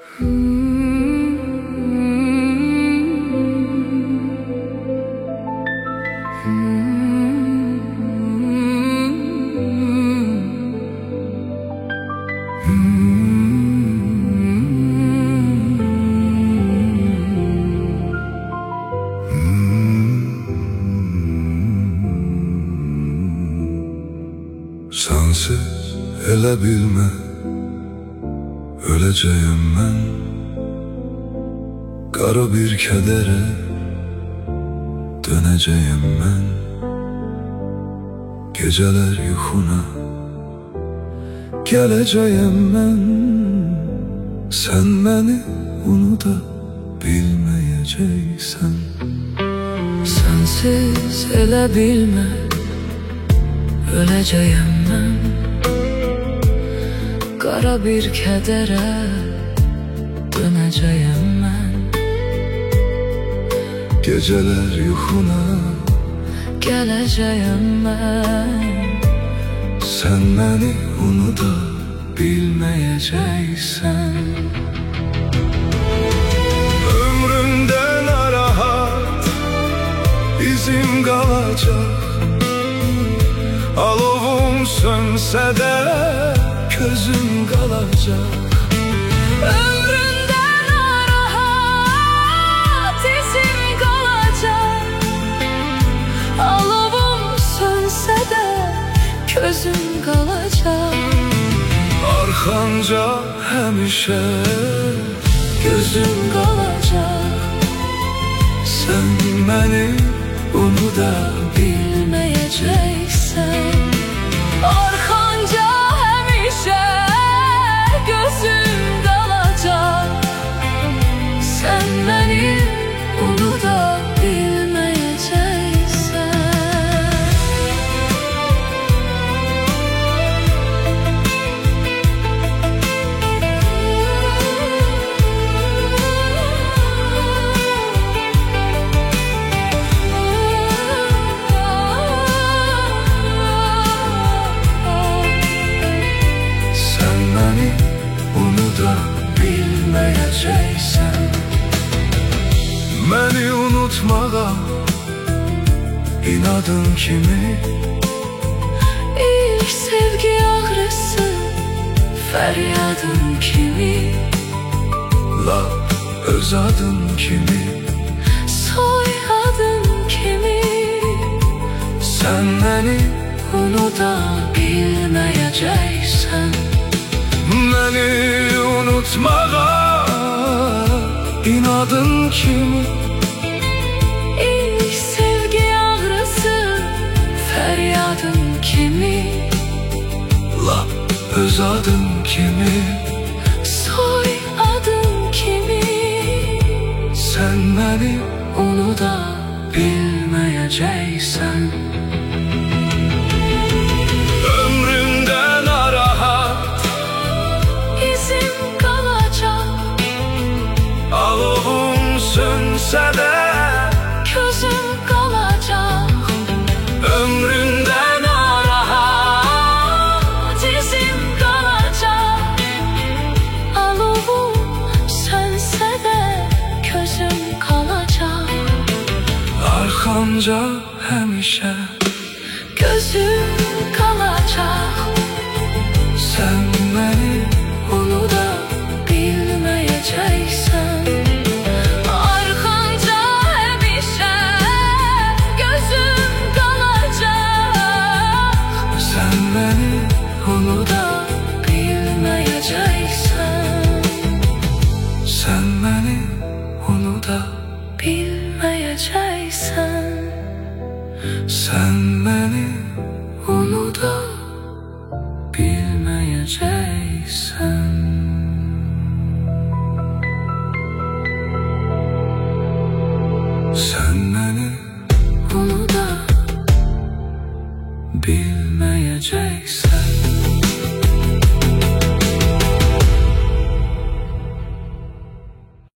Sensiz elə bilmə, öləcəyəm mən. Qara bir kədərə dönəcəyəm mən. Gecələr yuxuna gələcəyəm mən. Sən məni unuda bilməyəcəksən. Sensiz elə bilmə, öləcəyəm mən. Qara bir kədərə dönəcəyəm mən. Gecələr yuxuna gələcəyəm mən. Sən məni unuda bilməyəcəksən. Ömrümdə narahat izim qalacaq. Alovum sönsə də közüm qalacaq. Ömründə narahat izim qalacaq. Alovum sönsə də közüm qalacaq. Arxanca həmişə Gözüm qalacaq. sən məni unuda bilməyəcəksən. Arxanca həmişə gözüm qalacaq. Sən məni unuda bilməyəcəksən. bilməyəcəksən. Məni unutmağa inadın kimi. İlk sevgi ağrısı fəryadın kimi. Lap öz adın kimi. Soyadın kimi. Sən məni unuda bilməyəcəksən. Məni unutmağa inadın kimi. İlk sevgi ağrısı fəryadın kimi. Lap öz adın kimi. Soyadın kimi. Sən məni unuda bilməyəcəksən. Sönsə də közüm qalacaq. Ömründə narahat izim qalacaq. Alovum sönsə də közüm qalacaq. Arxanca həmişə gözüm qalacaq. Sən məni unuda bilməyəcəksən. unuda bilməyəcəksən. Sən məni unuda bilməyəcəksən. Sən məni unuda bilməyəcəksən. Sən məni unuda bilməyəcəksən.